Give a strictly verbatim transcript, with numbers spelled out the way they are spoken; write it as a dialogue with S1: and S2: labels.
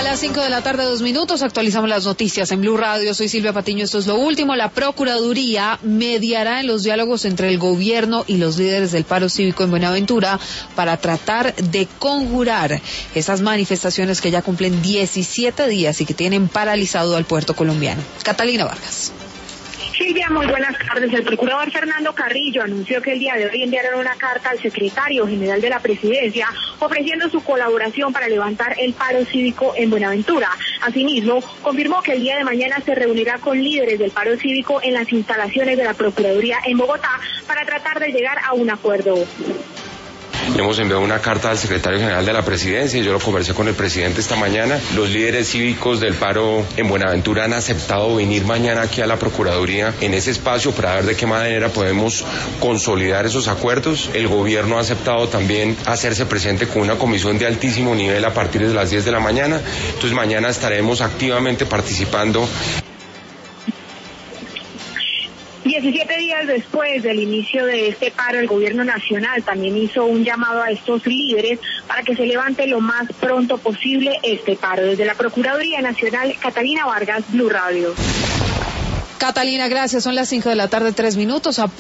S1: las cinco de la tarde, dos minutos, actualizamos las noticias en Blue Radio. Soy Silvia Patiño, esto es lo último. La Procuraduría mediará en los diálogos entre el gobierno y los líderes del paro cívico en Buenaventura para tratar de conjurar esas manifestaciones que ya cumplen diecisiete días y que tienen paralizado al puerto colombiano. Catalina Vargas.
S2: Silvia, muy buenas tardes. El procurador Fernando Carrillo anunció que el día de hoy enviaron una carta al secretario general de la Presidencia ofreciendo su colaboración para levantar el paro cívico en Buenaventura. Asimismo, confirmó que el día de mañana se reunirá con líderes del paro cívico en las instalaciones de la Procuraduría en Bogotá para tratar de llegar a un acuerdo.
S3: Hemos enviado una carta al secretario general de la Presidencia, yo lo conversé con el presidente esta mañana. Los líderes cívicos del paro en Buenaventura han aceptado venir mañana aquí a la Procuraduría en ese espacio para ver de qué manera podemos consolidar esos acuerdos. El gobierno ha aceptado también hacerse presente con una comisión de altísimo nivel a partir de las diez de la mañana. Entonces mañana estaremos activamente participando.
S2: diecisiete días después del inicio de este paro, el gobierno nacional también hizo un llamado a estos líderes para que se levante lo más pronto posible este paro. Desde la Procuraduría Nacional, Catalina Vargas, Blue Radio.
S1: Catalina, gracias. Son las cinco de la tarde, tres minutos.